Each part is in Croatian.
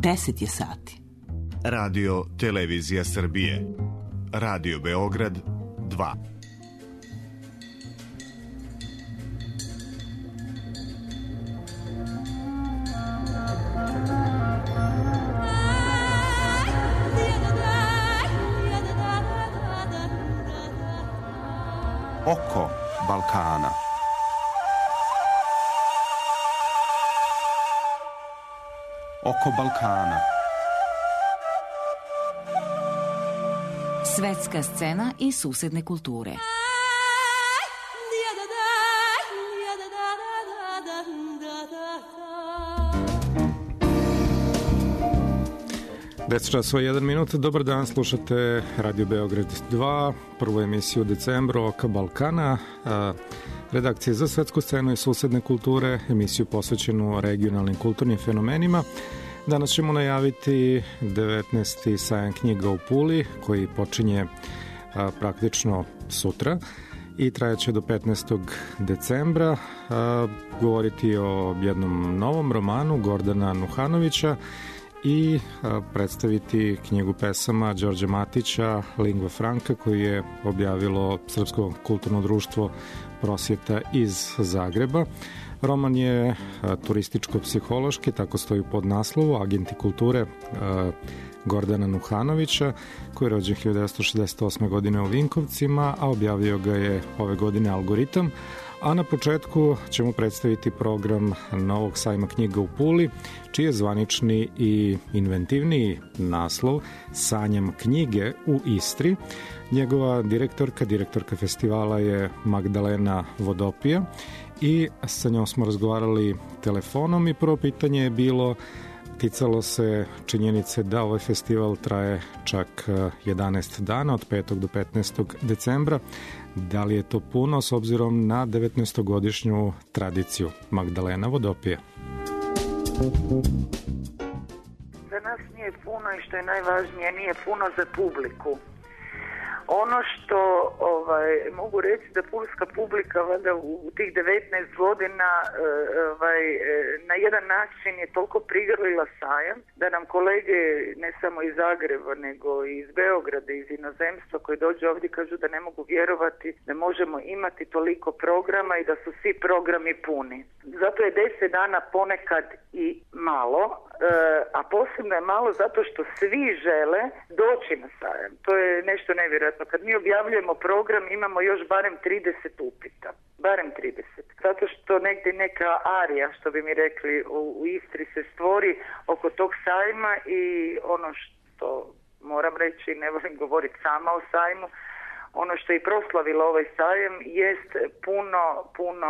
10 je sati. Radio Televizija Srbije. Radio Beograd 2. Oko Balkana. Oko Balkana. Svetska scena i susedne kulture. Časova 1 minut. Dobar dan, slušate Radio Beograd 2, prvu emisiju u decembru Oka Balkana, redakcije za svetsku scenu i susedne kulture, emisiju posvećenu regionalnim kulturnim fenomenima. Danas ćemo najaviti 19. sajam knjiga u Puli, koji počinje praktično sutra i trajaće do 15. decembra. Govoriti o jednom novom romanu Gordana Nuhanovića i predstaviti knjigu pesama Đorđa Matića Lingva Franka, koju je objavilo Srpsko kulturno društvo Prosvjeta iz Zagreba. Roman je turističko-psihološki, tako stoji pod naslovu, Agenti kulture Gordana Nuhanovića, koji je rođen 1968. godine u Vinkovcima, a objavio ga je ove godine Algoritam. A na početku ćemo predstaviti program novog sajma knjiga u Puli, čiji je zvanični i inventivniji naslov Sanjam knjige u Istri. Njegova direktorka festivala je Magdalena Vodopija i sa njom smo razgovarali telefonom i prvo pitanje je bilo, ticalo se činjenice da ovaj festival traje čak 11 dana, od 5. do 15. decembra. Da li je to puno s obzirom na 19-godišnju tradiciju? Magdalena Vodopija. Za nas nije puno i što je najvažnije, nije puno za publiku. Ono što mogu reći da pulska publika valjda u tih 19 godina na jedan način je toliko prigrlila sajam da nam kolege ne samo iz Zagreba nego i iz Beograda, iz inozemstva koji dođu ovdje kažu da ne mogu vjerovati da možemo imati toliko programa i da su svi programi puni. Zato je 10 dana ponekad i malo, a posebno je malo zato što svi žele doći na sajam. To je nešto nevjerojatno. Kad mi objavljujemo program imamo još barem 30 upita. Barem 30. Zato što negdje neka arija, što bi mi rekli, u Istri se stvori oko tog sajma i ono što moram reći, ne volim govoriti sama o sajmu, ono što je proslavilo ovaj sajam jest puno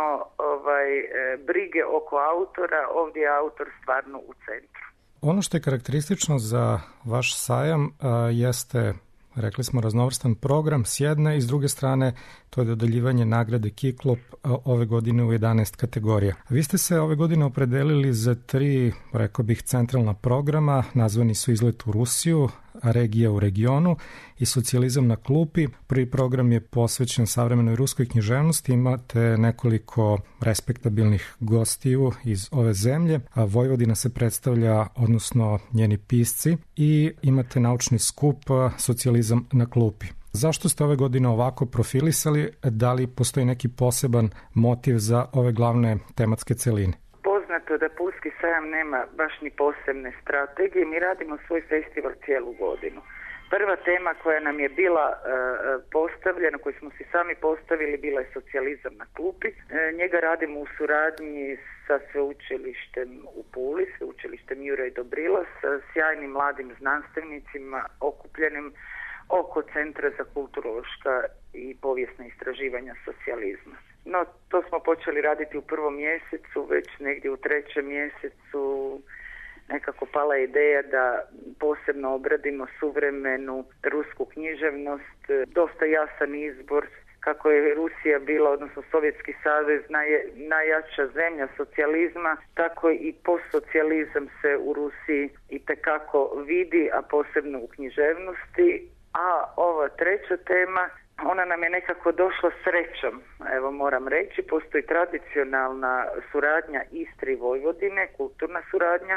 brige oko autora. Ovdje je autor stvarno u centru. Ono što je karakteristično za vaš sajam jeste, rekli smo, raznovrstan program s jedne i s druge strane to je dodeljivanje nagrade Kiklop ove godine u 11 kategorija. Vi ste se ove godine opredelili za 3, rekao bih, centralna programa, nazvani su Izlet u Rusiju, Regija u regionu i Socijalizam na klupi. Prvi program je posvećen savremenoj ruskoj književnosti, imate nekoliko respektabilnih gostiju iz ove zemlje, a Vojvodina se predstavlja, odnosno njeni pisci, i imate naučni skup Socijalizam na klupi. Zašto ste ove godine ovako profilisali? Da li postoji neki poseban motiv za ove glavne tematske celine? Poznato da Pulski sajam nema baš ni posebne strategije. Mi radimo svoj festival cijelu godinu. Prva tema koja nam je bila postavljena, koju smo si sami postavili, bila je Socijalizam na klupi. Njega radimo u suradnji sa sveučilištem u Puli, sveučilištem Juraj Dobrila, sa sjajnim mladim znanstvenicima okupljenim oko Centra za kulturološka i povijesna istraživanja socijalizma. No, to smo počeli raditi u 1. mjesecu, već negdje u 3. mjesecu nekako pala ideja da posebno obradimo suvremenu rusku književnost. Dosta jasan izbor, kako je Rusija bila, odnosno Sovjetski savez, najjača zemlja socijalizma, tako i postsocijalizam se u Rusiji itekako vidi, a posebno u književnosti. A ova 3. tema, ona nam je nekako došla srećom, evo moram reći. Postoji tradicionalna suradnja Istre i Vojvodine, kulturna suradnja,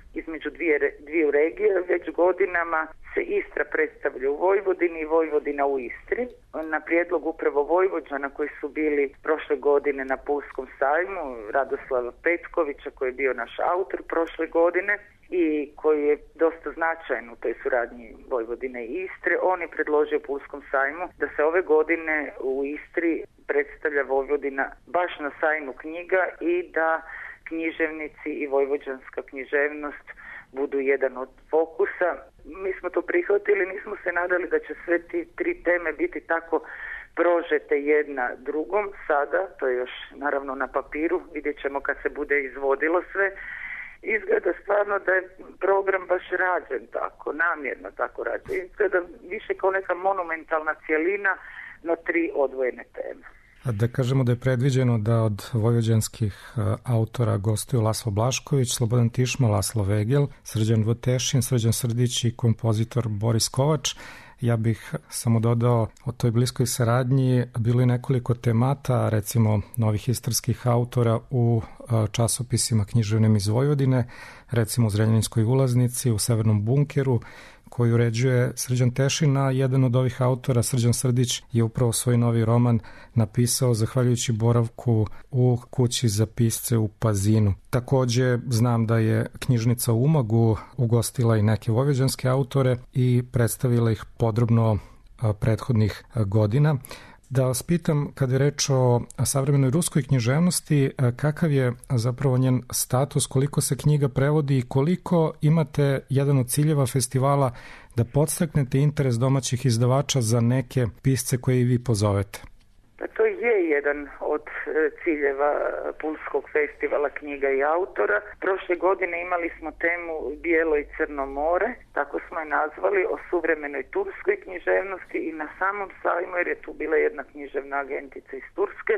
između dviju regije. Već godinama se Istra predstavlja u Vojvodini i Vojvodina u Istri. Na prijedlog upravo Vojvođana koji su bili prošle godine na Pulskom sajmu, Radoslava Petkovića koji je bio naš autor prošle godine i koji je dosta značajan u toj suradnji Vojvodine i Istre, on je predložio Pulskom sajmu da se ove godine u Istri predstavlja Vojvodina baš na sajmu knjiga i da književnici i vojvođanska književnost budu jedan od fokusa. Mi smo to prihvatili, nismo se nadali da će sve ti tri teme biti tako prožete jedna drugom. Sada, to je još naravno na papiru, vidjet ćemo kad se bude izvodilo sve. Izgleda stvarno da je program baš rađen tako, namjerno tako rađen. Izgleda više kao neka monumentalna cjelina, no tri odvojene teme. A da kažemo da je predviđeno da od vojvođanskih autora gostuju Laslo Blašković, Slobodan Tišma, Laslo Vegel, Srđan Votešin, Srđan Srdić i kompozitor Boris Kovač. Ja bih samo dodao o toj bliskoj saradnji bilo je nekoliko temata, recimo novih istarskih autora u časopisima književnim iz Vojvodine, recimo u Zrenjaninskoj ulaznici, u Severnom bunkeru, koji uređuje Srđan Tešin, a jedan od ovih autora, Srđan Srdić, je upravo svoj novi roman napisao zahvaljujući boravku u kući za pisce u Pazinu. Takođe, znam da je knjižnica u Umagu ugostila i neke vojvođanske autore i predstavila ih podrobno prethodnih godina. Da vas pitam, kada je reč o savremenoj ruskoj književnosti, kakav je zapravo njen status, koliko se knjiga prevodi i koliko imate jedan od ciljeva festivala da podstaknete interes domaćih izdavača za neke pisce koje i vi pozovete? Pa to je jedan od ciljeva Pulskog festivala knjiga i autora. Prošle godine imali smo temu Bijelo i Crno more, tako smo je nazvali, o suvremenoj turskoj književnosti i na samom sajmu, jer je tu bila jedna književna agentica iz Turske,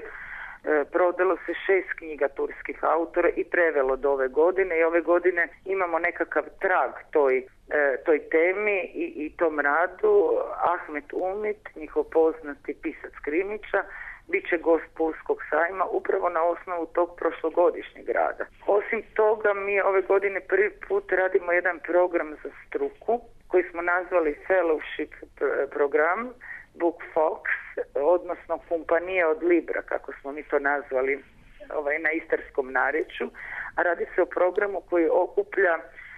prodalo se 6 knjiga turskih autora i prevelo do ove godine i ove godine imamo nekakav trag toj temi i tom radu. Ahmet Umit, njihov poznati pisac krimića, bit će gost Pulskog sajma upravo na osnovu tog prošlogodišnjeg rada. Osim toga, mi ove godine prvi put radimo jedan program za struku koji smo nazvali Fellowship program Book Fox, odnosno kompanija od Libra, kako smo mi to nazvali na istarskom narječju, a radi se o programu koji okuplja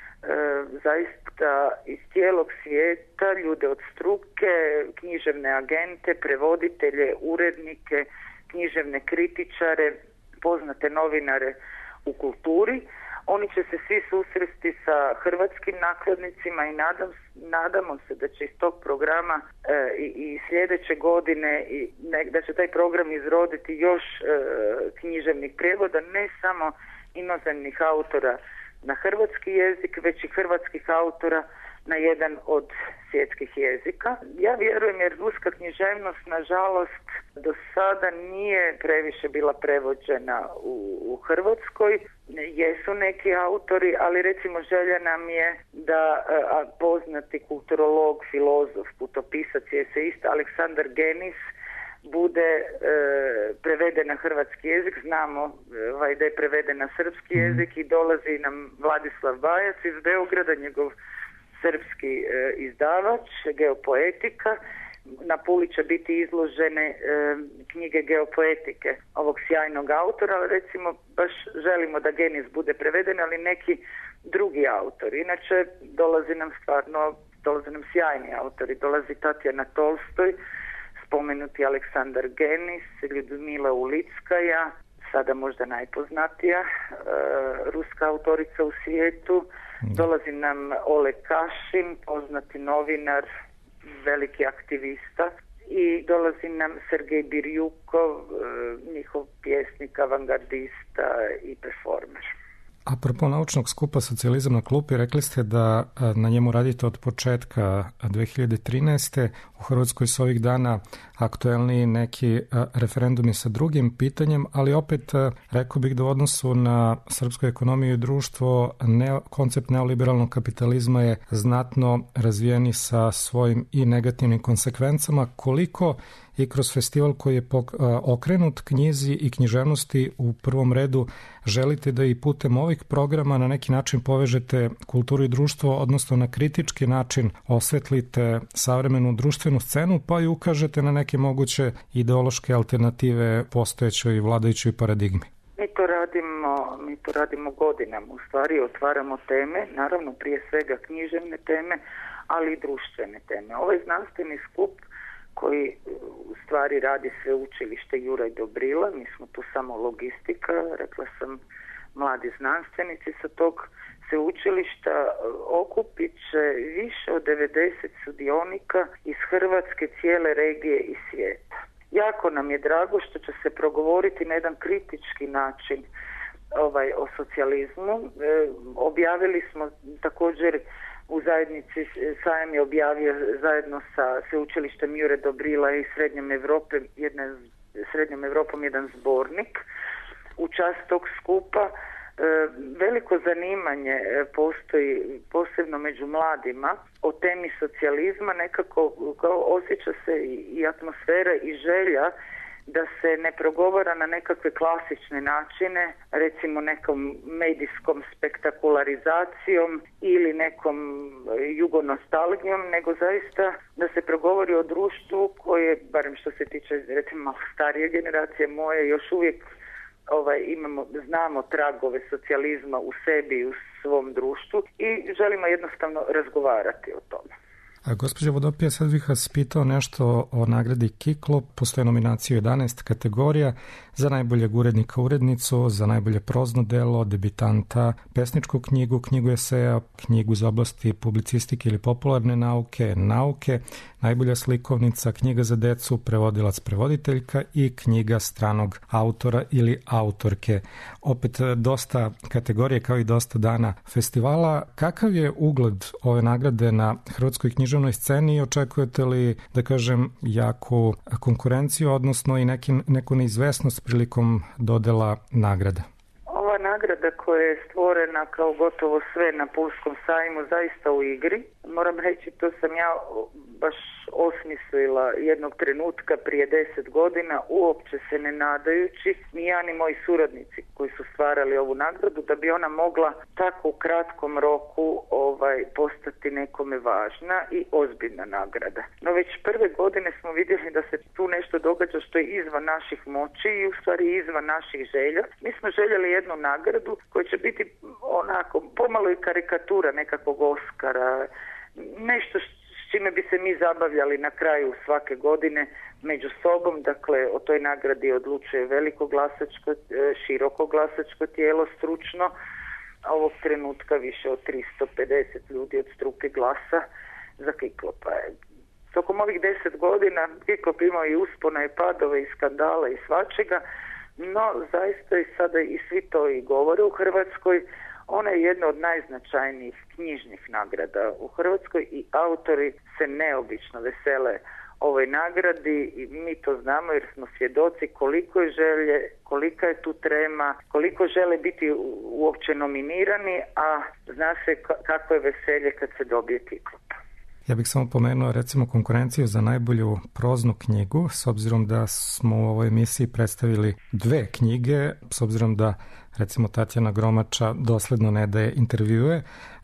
zaista iz cijelog svijeta ljude od struke, književne agente, prevoditelje, urednike, književne kritičare, poznate novinare u kulturi. Oni će se svi susresti sa hrvatskim nakladnicima i nadamo se da će iz tog programa i sljedeće godine da će taj program izroditi još književnih prijevoda, ne samo inozemnih autora na hrvatski jezik, već i hrvatskih autora na jedan od svjetskih jezika. Ja vjerujem jer ruska književnost nažalost do sada nije previše bila prevođena u Hrvatskoj. Jesu neki autori, ali recimo želja nam je da poznati kulturolog, filozof, putopisac i eseista Aleksandar Genis bude preveden na hrvatski jezik. Znamo da je preveden na srpski jezik i dolazi nam Vladislav Bajac iz Beograda, njegov srpski izdavač, Geopoetika. Na Puli će biti izložene knjige geopoetike ovog sjajnog autora, ali recimo baš želimo da Genis bude preveden, ali neki drugi autori. Inače dolazi nam sjajni autori, dolazi Tatjana Tolstoj, spomenuti Aleksandar Genis, Ljudmila Ulickaja, sada možda najpoznatija ruska autorica u svijetu. Dolazi nam Oleg Kašin, poznati novinar, veliki aktivista, i dolazi nam Sergej Birjukov, njihov pjesnik, avangardista i performer. Apropo naučnog skupa Socijalizam na klupi, rekli ste da na njemu radite od početka 2013. U Hrvatskoj su ovih dana aktuelni neki referendumi sa drugim pitanjem, ali opet rekao bih da u odnosu na srpsku ekonomiju i društvo koncept neoliberalnog kapitalizma je znatno razvijeni sa svojim i negativnim konsekvencama. Koliko i kroz festival koji je okrenut knjizi i književnosti u prvom redu želite da i putem ovih programa na neki način povežete kulturu i društvo, odnosno na kritički način osvetlite savremenu društvenu scenu, pa i ukažete na neke moguće ideološke alternative postojećoj vladajućoj paradigmi. Mi to radimo godinama, u stvari otvaramo teme, naravno prije svega književne teme, ali i društvene teme. Ovaj znanstveni skup koji u stvari radi sveučilište Juraj Dobrila, mi smo tu samo logistika, rekla sam mladi znanstvenici sa tog sveučilišta, okupit će više od 90 sudionika iz Hrvatske, cijele regije i svijeta. Jako nam je drago što će se progovoriti na jedan kritički način o socijalizmu. Objavili smo također u zajednici, sajam je objavio zajedno sa sveučilištem Jure Dobrila i Srednjom Evropom jedan zbornik u čast tog skupa. Veliko zanimanje postoji posebno među mladima o temi socijalizma, nekako osjeća se i atmosfera i želja da se ne progovara na nekakve klasične načine, recimo nekom medijskom spektakularizacijom ili nekom jugonostalgijom, nego zaista da se progovori o društvu koje, barem što se tiče recimo starije generacije moje, još uvijek znamo tragove socijalizma u sebi i u svom društvu i želimo jednostavno razgovarati o tome. Gospođo Vodopija, sad bih vas pitao nešto o nagradi Kiklop. Postoje nominacije u 11 kategorija za najboljeg urednika urednicu, za najbolje prozno delo, debitanta, pesničku knjigu, knjigu eseja, knjigu iz oblasti publicistike ili popularne nauke, najbolja slikovnica, knjiga za decu, prevodilac, prevoditeljka i knjiga stranog autora ili autorke. Opet dosta kategorije kao i dosta dana festivala. Kakav je ugled ove nagrade na hrvatskoj književnoj sceni i očekujete li, da kažem, jaku konkurenciju, odnosno i neku neizvesnost prilikom dodela nagrada? Ova nagrada koja je stvorena kao gotovo sve na Pulskom sajmu zaista u igri. Moram reći, to sam ja baš osmislila jednog trenutka prije 10 godina, uopće se ne nadajući, ni ja ni moji suradnici koji su stvarali ovu nagradu, da bi ona mogla tako u kratkom roku postati nekome važna i ozbiljna nagrada. No već prve godine smo vidjeli da se tu nešto događa što je izvan naših moći i u stvari izvan naših želja. Mi smo željeli jednu nagradu koja će biti onako pomalo i karikatura nekakvog Oskara, nešto s čime bi se mi zabavljali na kraju svake godine među sobom. Dakle, o toj nagradi odlučuje veliko glasačko, široko glasačko tijelo, stručno. Ovog trenutka više od 350 ljudi od struke glasa za Kiklopa. Tokom ovih 10 godina Kiklop imao i uspona i padove i skandala i svačega, no zaista i sada i svi to i govore u Hrvatskoj. Ona je jedna od najznačajnijih knjižnih nagrada u Hrvatskoj i autori se neobično vesele ovoj nagradi i mi to znamo jer smo svjedoci koliko je želje, kolika je tu trema, koliko žele biti uopće nominirani, a zna se kako je veselje kad se dobije Kiklop. Ja bih samo pomenuo recimo konkurenciju za najbolju proznu knjigu, s obzirom da smo u ovoj emisiji predstavili 2 knjige, s obzirom da recimo Tatjana Gromača dosledno ne daje intervjue.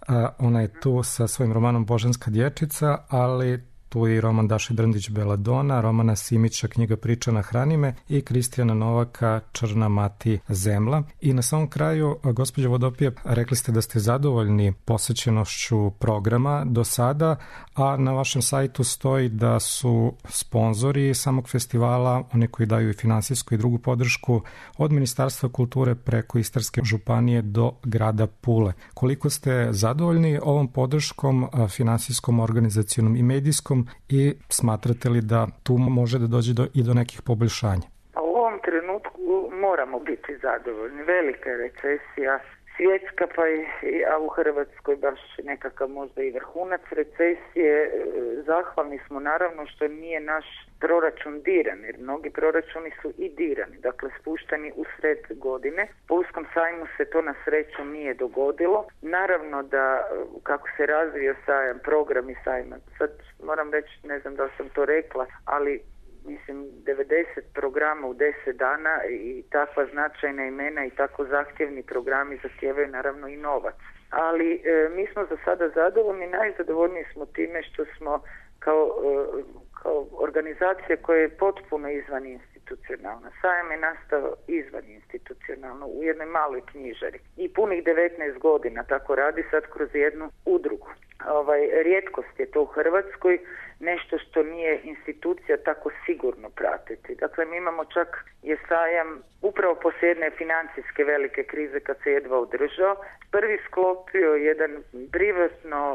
Ona je tu sa svojim romanom Božanska dječica, ali tu je i roman Daše Drndić Beladona, Romana Simića Knjiga priča nahrani me i Kristijana Novaka Črna mati zemla. I na samom kraju, gospođo Vodopija, rekli ste da ste zadovoljni posvećenošću programa do sada, a na vašem sajtu stoji da su sponzori samog festivala, oni koji daju i finansijsku i drugu podršku, od Ministarstva kulture preko Istarske županije do grada Pule. Koliko ste zadovoljni ovom podrškom finansijskom, organizacionom i medijskom i smatrate li da tu može da dođe do nekih poboljšanja? U ovom trenutku moramo biti zadovoljni. Velika je recesija svjetska, a u Hrvatskoj baš nekakav možda i vrhunac recesije. Zahvalni smo naravno što nije naš proračun diran, jer mnogi proračuni su i dirani, dakle spušteni u sred godine. Pulskom sajmu se to na sreću nije dogodilo. Naravno da kako se razvio sajam, program i sajma, sad moram reći, ne znam da li sam to rekla, ali 90 programa u 10 dana i takva značajna imena i tako zahtjevni programi zahtijevaju naravno i novac. Ali mi smo za sada zadovoljni, najzadovoljniji smo time što smo kao organizacija koja je potpuno izvan institucionalna. Sajam je nastao izvan institucionalno u jednoj maloj knjižari i punih 19 godina tako radi sad kroz jednu udrugu. Rijetkost je to u Hrvatskoj, nešto što nije institucija tako sigurno pratiti. Dakle, mi imamo čak je sajam upravo poslije jedne financijske velike krize kad se jedva održao, prvi sklopio jedan privatno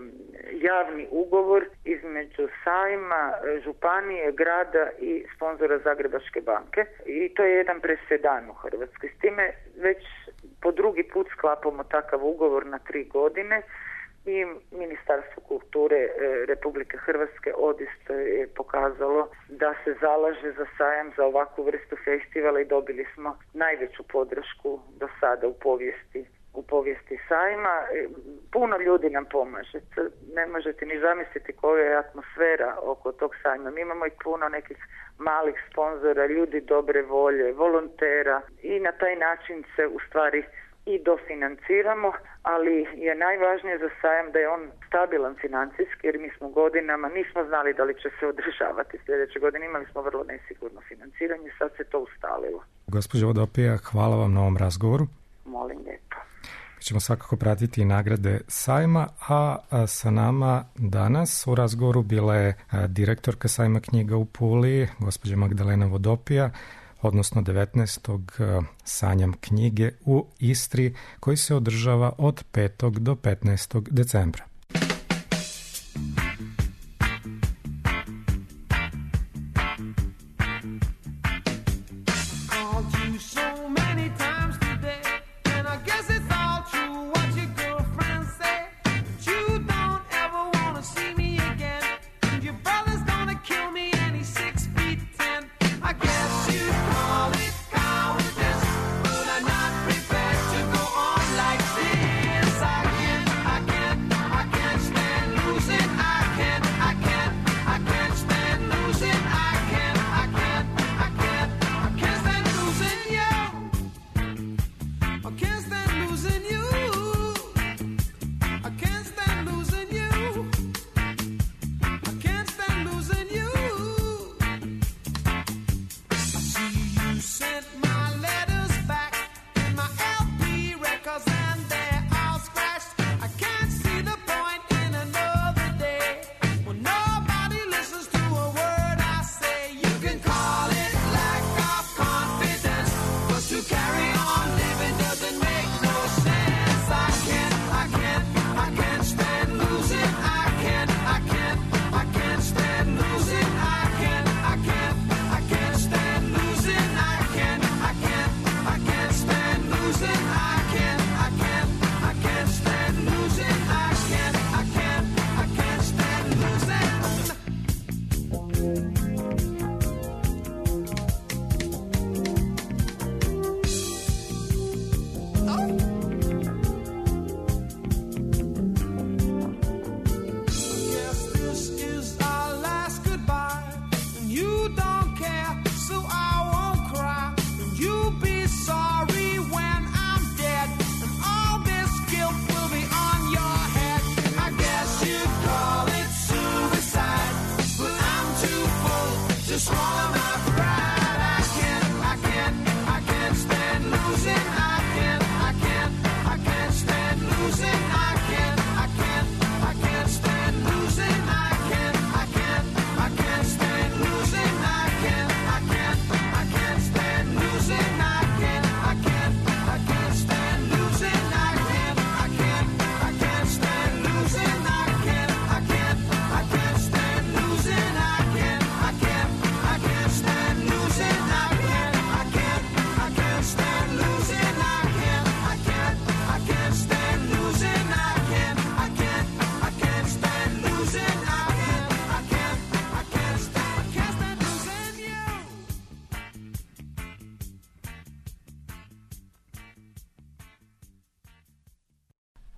javni ugovor između sajma, županije, grada i sponzora Zagrebačke banke i to je jedan presedan u Hrvatskoj. S time već po drugi put sklapamo takav ugovor na 3 godine i Ministarstvo kulture Republike Hrvatske odista je pokazalo da se zalaže za sajam, za ovakvu vrstu festivala i dobili smo najveću podršku do sada u povijesti sajma. Puno ljudi nam pomaže. Ne možete ni zamisliti koja je atmosfera oko tog sajma. Mi imamo i puno nekih malih sponzora, ljudi dobre volje, volontera i na taj način se u stvari i dofinanciramo, ali je najvažnije za sajam da je on stabilan financijski, jer mi smo godinama nismo znali da li će se održavati sljedeće godine, imali smo vrlo nesigurno financiranje, sad se to ustalilo. Gospođo Vodopija, hvala vam na ovom razgovoru. Molim lijepo. Mi ćemo svakako pratiti i nagrade sajma, a sa nama danas u razgovoru bila je direktorka sajma knjiga u Puli, gospođa Magdalena Vodopija, odnosno 19. Sanjam knjige u Istri, koji se održava od 5. do 15. decembra. I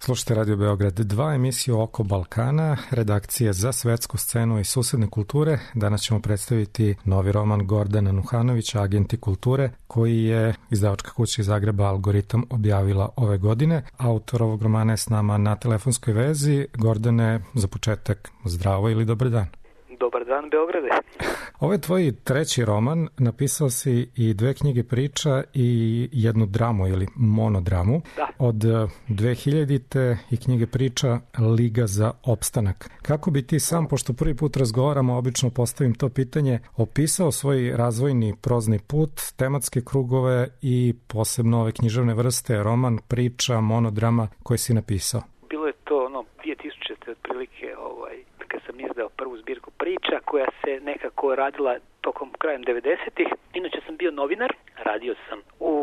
Slušajte Radio Beograd 2, emisiju Oko Balkana, redakcije za svetsku scenu i susedne kulture. Danas ćemo predstaviti novi roman Gordana Nuhanovića, Agenti kulture, koji je izdavačka kuća iz Zagreba Algoritam objavila ove godine. Autor ovog romana je s nama na telefonskoj vezi. Gordane, za početak, zdravo ili dobar dan? Dobar dan, Beograde. Ovo je tvoj treći roman, napisao si i 2 knjige priča i jednu dramu ili monodramu. Da. Od 2000-te i knjige priča Liga za opstanak. Kako bi ti sam, pošto prvi put razgovaramo, obično postavim to pitanje, opisao svoj razvojni prozni put, tematske krugove i posebno ove književne vrste, roman, priča, monodrama koje si napisao? Bilo je to 2000. otprilike kad sam izdao prvu zbirku priča koja se nekako radila tokom krajem 90-ih. Inače sam bio novinar, radio sam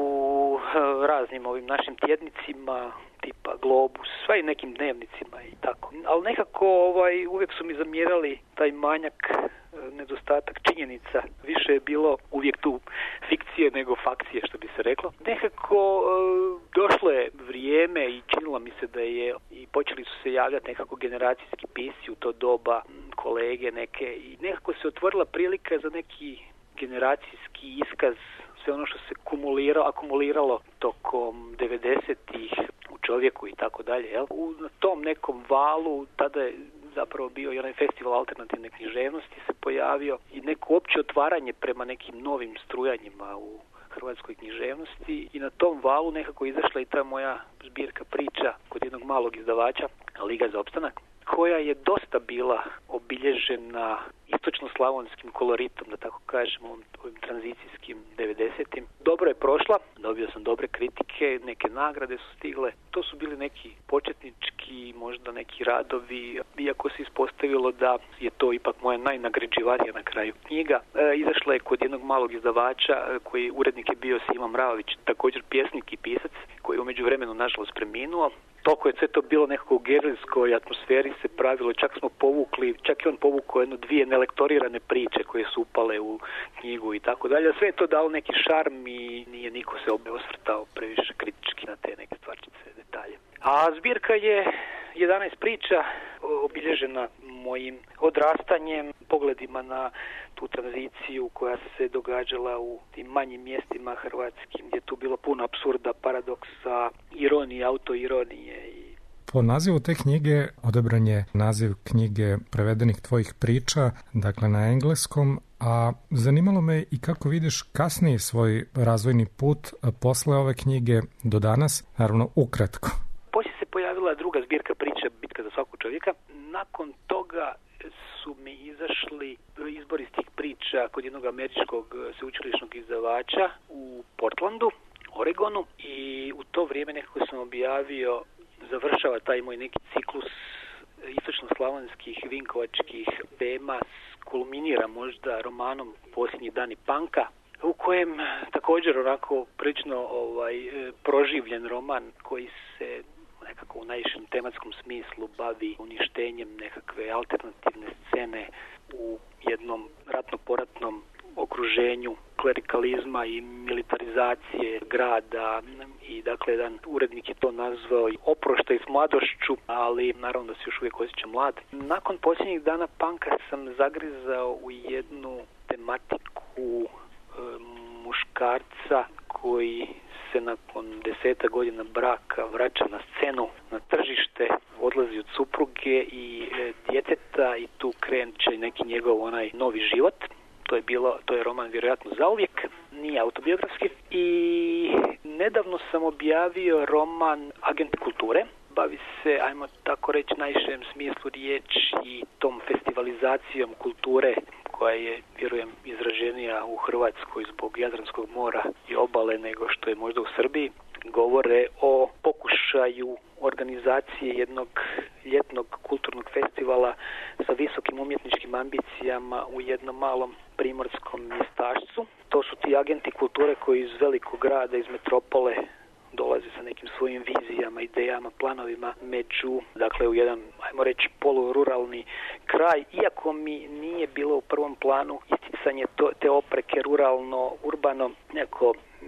u raznim ovim našim tjednicima tipa Globus, sva i nekim dnevnicima i tako. Ali nekako uvijek su mi zamjerali taj manjak, nedostatak činjenica. Više je bilo uvijek tu fikcije nego fakcije, što bi se reklo. Nekako došlo je vrijeme i činilo mi se da je, i počeli su se javljati nekako generacijski pisci u to doba, kolege neke, i nekako se otvorila prilika za neki generacijski iskaz, sve ono što se akumuliralo tokom 90-ih u čovjeku i tako dalje. Na tom nekom valu tada je zapravo bio i onaj festival alternativne književnosti se pojavio i neko opće otvaranje prema nekim novim strujanjima u hrvatskoj književnosti i na tom valu nekako izašla i ta moja zbirka priča kod jednog malog izdavača, Liga za opstanak, koja je dosta bila obilježena istočno-slavonskim koloritom, da tako kažemo, ovim tranzicijskim 90-im. Dobro je prošla, dobio sam dobre kritike, neke nagrade su stigle. To su bili neki početnički, možda neki radovi, iako se ispostavilo da je to ipak moja najnagrađivanija na kraju knjiga. Izašla je kod jednog malog izdavača, koji urednik je bio Sima Mravović, također pjesnik i pisac, koji je u međuvremenu nažalost preminuo. Toliko je sve to bilo nekako u gerilskoj atmosferi se pravilo, čak smo povukli, čak i on povukao 2 nelektorirane priče koje su upale u knjigu i tako dalje. Sve je to dalo neki šarm i nije niko se osvrtao previše kritički na te neke stvarčice, detalje. A zbirka je 11 priča obilježena mojim odrastanjem, pogledima na tu tranziciju koja se događala u tim manjim mjestima hrvatskim, gdje je tu bilo puno apsurda, paradoksa, ironije, autoironije. Po nazivu te knjige odabran je naziv knjige prevedenih tvojih priča, dakle na engleskom, a zanimalo me i kako vidiš kasniji svoj razvojni put posle ove knjige do danas, naravno ukratko. Poslije se pojavila druga zbirka priča, Bitka za svakog čovjeka. Nakon toga su mi izašli izbor iz tih priča kod jednog američkog sveučilišnog izdavača u Portlandu, Oregonu, i u to vrijeme nekako sam objavio, završava taj moj neki ciklus istočno-slavonskih vinkovačkih tema, kulminira možda romanom Posljednji dani panka, u kojem također onako prilično proživljen roman koji se nekako u najvišem tematskom smislu bavi uništenjem nekakve alternativne scene u jednom ratno-poratnom okruženju klerikalizma i militarizacije grada, i dakle jedan urednik je to nazvao oproštaj s mladošću, ali naravno da se još uvijek osjeća mlad. Nakon Posljednjih dana panka sam zagrizao u jednu tematiku muškarca koji se nakon 10 godina braka vraća na scenu, na tržište, odlazi od supruge i djeteta i tu kreće neki njegov onaj novi život. To je roman vjerojatno zauvijek, nije autobiografski. I nedavno sam objavio roman Agenti kulture. Bavi se, ajmo tako reći, najširem smislu riječi tom festivalizacijom kulture koja je, vjerujem, izraženija u Hrvatskoj zbog Jadranskog mora i obale nego što je možda u Srbiji. Govore o pokušaju organizacije jednog ljetnog kulturnog festivala sa visokim umjetničkim ambicijama u jednom malom primorskom mjestašcu. To su ti agenti kulture koji iz velikog grada, iz metropole, dolaze sa nekim svojim vizijama, idejama, planovima dakle u jedan, ajmo reći, polururalni kraj, iako mi nije bilo u prvom planu isticanje te opreke ruralno-urbano, neko mi se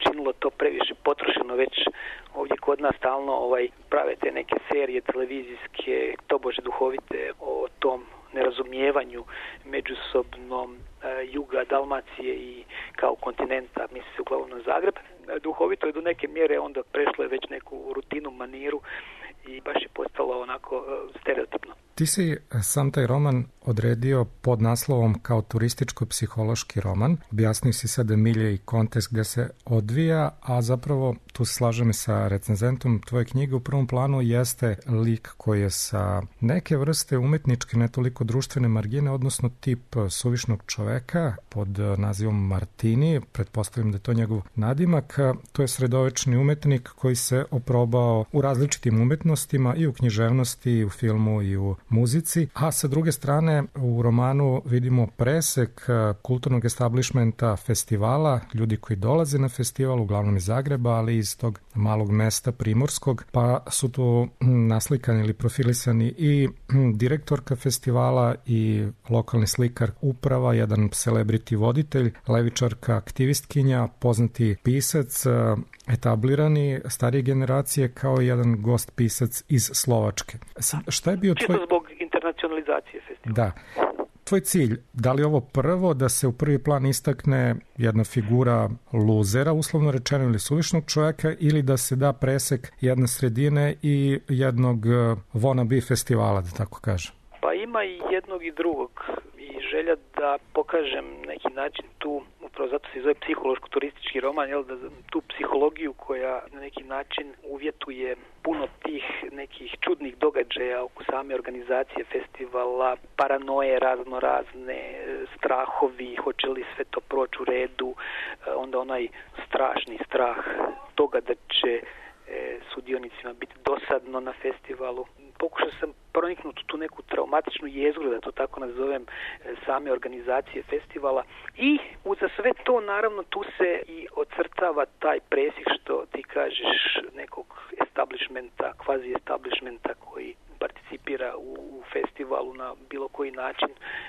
činilo to previše potrošeno. Već ovdje kod nas stalno prave te neke serije televizijske, tobože duhovite, o tom nerazumijevanju međusobnom juga Dalmacije i kao kontinenta, misli se uglavnom na Zagreb. Duhovito je do neke mjere, onda prešlo je već neku rutinu, maniru i baš je postalo onako stereotipno. Ti si sam taj roman odredio pod naslovom kao turističko-psihološki roman. Objasnio si sada milje i kontekst gdje se odvija, a zapravo tu se slažem sa recenzentom tvoje knjige. U prvom planu jeste lik koji je sa neke vrste umetničke, ne toliko društvene margine, odnosno tip suvišnog čoveka pod nazivom Martini. Pretpostavljam da je to njegov nadimak. To je sredovečni umetnik koji se oprobao u različitim umetnostima, i u književnosti, i u filmu, i u muzici, a sa druge strane u romanu vidimo presek kulturnog establishmenta festivala, ljudi koji dolaze na festival, uglavnom iz Zagreba, ali iz tog malog mesta primorskog, pa su tu naslikani ili profilisani i direktorka festivala i lokalni slikar uprava, jedan celebrity voditelj, levičarka, aktivistkinja, poznati pisac, etablirani starije generacije, kao i jedan gost pisac iz Slovačke. Šta je bio tvoj... Čisto zbog internacionalizacije festivala. Da. Tvoj cilj, da li ovo prvo da se u prvi plan istakne jedna figura luzera, uslovno rečeno, ili suvišnog čovjeka, ili da se da presek jedne sredine i jednog wannabe festivala, da tako kažem? Pa ima i jednog i drugog, i želja da pokažem neki način tu, upravo zato se zove psihološko-turistički roman, da tu psihologiju koja na neki način uvjetuje puno tih nekih čudnih događaja oko same organizacije festivala, paranoje raznorazne, strahovi, hoće li sve to proći u redu, onda onaj strašni strah toga da će sudionicima biti dosadno na festivalu. Pokušao sam proniknuti tu neku traumatičnu jezgru, da to tako nazovem, same organizacije festivala, i uza sve to naravno tu se i ocrtava taj presjek, što ti kažeš, nekog establishmenta, kvazi establishmenta koji participira u festivalu na bilo koji način,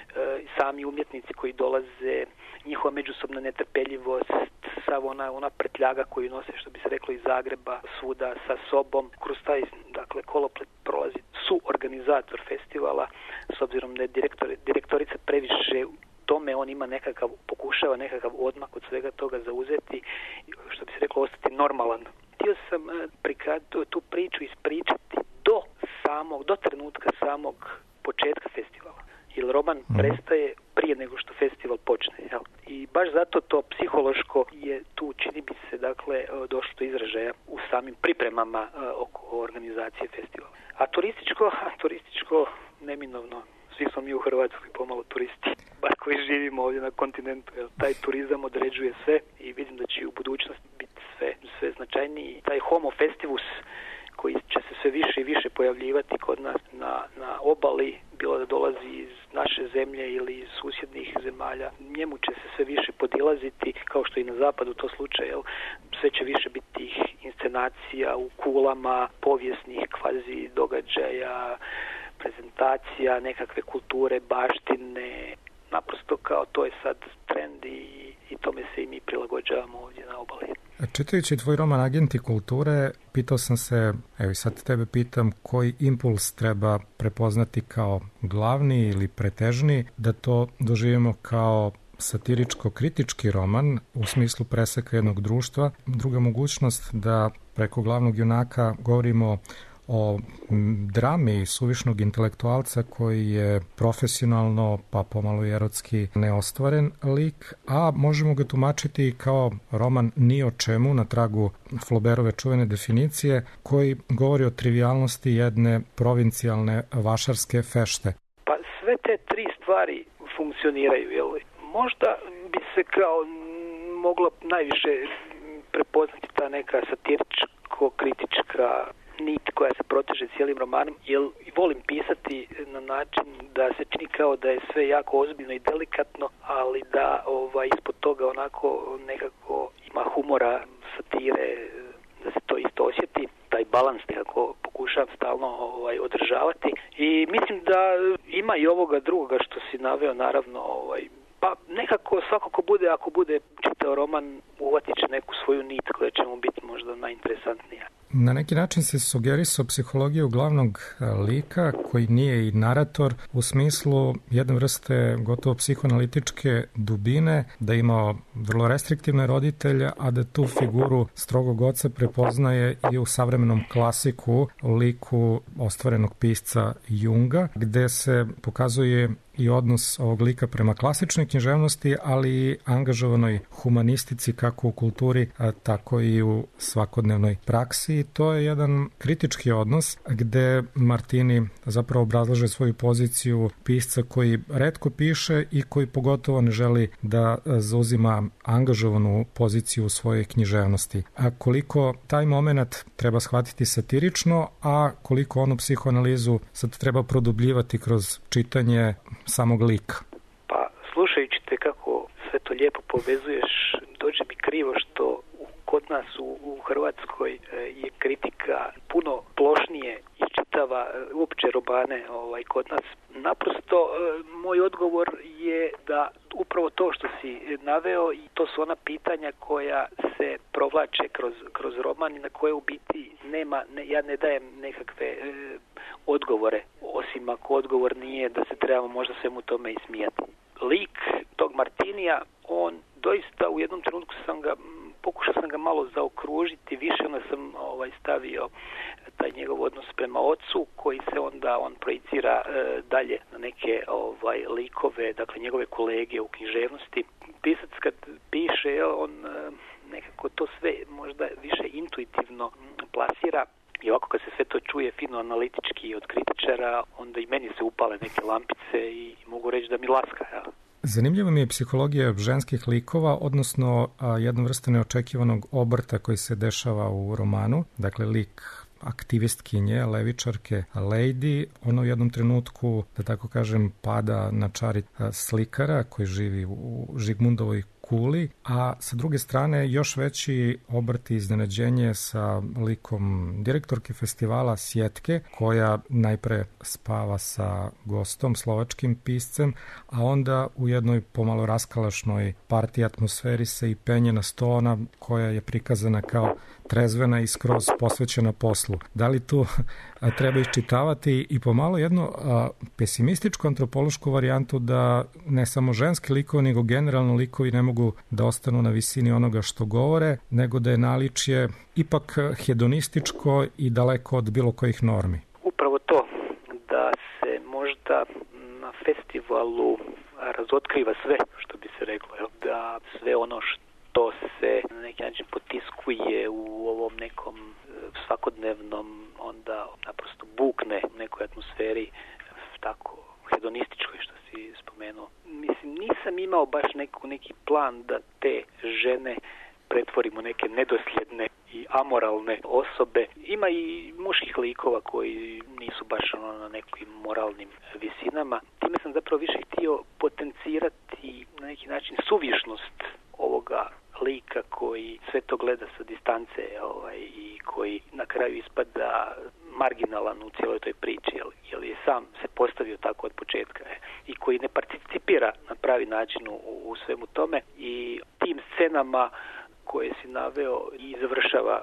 sami umjetnici koji dolaze, njihova međusobna netrpeljivost, sav ona prtljaga koju nose, što bi se reklo, iz Zagreba svuda sa sobom. Kroz taj, dakle, koloplet prolazi suorganizator festivala, s obzirom da je direktorica previše tome, on ima pokušava nekakav odmak od svega toga zauzeti, što bi se reklo, ostati normalan. Htio sam tu priču ispričati do trenutka samog početka festivala, jer roman prestaje prije nego što festival počne. Jel? I baš zato to psihološko je tu, čini bi se, dakle, došlo do izražaja u samim pripremama oko organizacije festivala. A turističko neminovno. Svi smo mi u Hrvatskoj pomalo turisti, bar koji živimo ovdje na kontinentu. Jel? Taj turizam određuje sve i vidim da će i u budućnosti biti sve značajniji. Taj homo festivus koji će se sve više i više pojavljivati kod nas na obali, bilo da dolazi iz naše zemlje ili iz susjednih zemalja, njemu će se sve više podilaziti, kao što i na zapadu to slučaj, jel? Sve će više biti tih inscenacija u kulama, povijesnih kvazi događaja, prezentacija, nekakve kulture, baštine, naprosto kao to je sad trend i tome se i mi prilagođavamo ovdje na obali. Čitajući tvoj roman Agenti kulture, pitao sam se, evo i sad tebe pitam, koji impuls treba prepoznati kao glavni ili pretežni, da to doživimo kao satiričko-kritički roman u smislu preseka jednog društva. Druga mogućnost da preko glavnog junaka govorimo o drami suvišnog intelektualca koji je profesionalno, pa pomalo i erotski neostvaren lik, a možemo ga tumačiti kao roman ni o čemu, na tragu Flaubertove čuvene definicije, koji govori o trivijalnosti jedne provincijalne vašarske fešte. Pa sve te tri stvari funkcioniraju, jel? Možda bi se kao moglo najviše prepoznati ta neka satiričko-kritička nit koja se proteže cijelim romanom, jer volim pisati na način da se čini kao da je sve jako ozbiljno i delikatno, ali da ispod toga onako nekako ima humora, satire, da se to isto osjeti. Taj balans nekako pokušavam stalno održavati i mislim da ima i ovoga drugoga što si naveo, naravno Pa nekako svako ko bude, ako bude čitao roman, uvatit će neku svoju nit koja će mu biti možda najinteresantnija. Na neki način se sugerisao psihologiju glavnog lika koji nije i narator u smislu jedne vrste gotovo psihoanalitičke dubine, da ima vrlo restriktivne roditelje, a da tu figuru strogog oca prepoznaje i u savremenom klasiku liku ostvarenog pisca Junga, gde se pokazuje i odnos ovog lika prema klasičnoj književnosti, ali i angažovanoj humanistici kako u kulturi, tako i u svakodnevnoj praksi. To je jedan kritički odnos gde Martini zapravo obrazlaže svoju poziciju pisca koji retko piše i koji pogotovo ne želi da zauzima angažovanu poziciju u svojoj književnosti. A koliko taj moment treba shvatiti satirično, a koliko onu psihoanalizu sad treba produbljivati kroz čitanje samog lika. Pa slušajući te kako sve to lijepo povezuješ, dođe mi krivo što kod nas u Hrvatskoj je kritika puno plošnije i čitava uopće romane kod nas. Naprosto moj odgovor je da upravo to što si naveo, i to su ona pitanja koja se provlače kroz roman i na koje u biti ja ne dajem nekakve odgovore, osim ako odgovor nije da se trebamo možda svemu tome ismijati. Lik tog Martinija, on doista u jednom trenutku pokušao sam ga malo zaokružiti, više onda sam stavio taj njegov odnos prema ocu, koji se onda on projicira dalje na neke likove, dakle njegove kolege u književnosti. Pisac kad piše, on nekako to sve možda više intuitivno plasira. I ovako kad se sve to čuje fino analitički od kritičara, onda i meni se upale neke lampice i mogu reći da mi laska. Ja. Zanimljiva mi je psihologija ženskih likova, odnosno jedna vrsta neočekivanog obrta koji se dešava u romanu. Dakle, lik aktivistkinje, levičarke Lady, ona u jednom trenutku, da tako kažem, pada na čari slikara koji živi u Žigmundovoj kuli, a sa druge strane još veći obrt i iznenađenje sa likom direktorke festivala Sjetke, koja najpre spava sa gostom, slovačkim piscem, a onda u jednoj pomalo raskalašnoj partiji atmosferi se i penje na stona koja je prikazana kao trezvena i skroz posvećena poslu. Da li tu treba iščitavati i pomalo jednu pesimističku antropološku varijantu da ne samo ženski likovi, nego generalno likovi ne mogu da ostanu na visini onoga što govore, nego da je naličje ipak hedonističko i daleko od bilo kojih normi? Upravo to, da se možda na festivalu razotkriva sve, što bi se reklo, da sve ono što se na neki način potiskuje u ovom nekom svakodnevnom, onda naprosto bukne u nekoj atmosferi tako hedonističkoj, što si spomenuo. Mislim, nisam imao baš neki plan da te žene pretvorimo neke nedosljedne i amoralne osobe. Ima i muških likova koji nisu baš na nekim moralnim visinama. Time sam zapravo više htio potencirati na neki način suvišnost ovoga lika koji sve to gleda sa distance i koji na kraju ispada marginalan u cijeloj toj priči, jer je sam se postavio tako od početka i koji ne participira na pravi način u svemu tome, i tim scenama koje si naveo i završava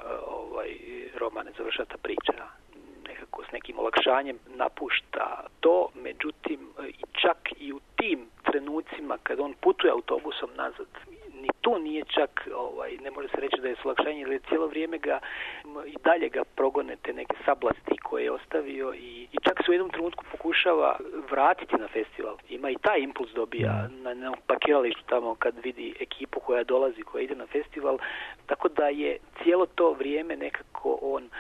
roman, završava ta priča nekako s nekim olakšanjem, napušta to. Međutim, čak i u tim trenucima kad on putuje autobusom nazad, ni tu nije čak, ne može se reći da je s olakšanjem, jer cijelo vrijeme i dalje ga progone te neke sablasti koje je ostavio, i čak se u jednom trenutku pokušava vratiti na festival. Ima i taj impuls dobija na parkiralištu tamo kad vidi ekipu koja dolazi, koja ide na festival, tako da je cijelo to vrijeme nekako on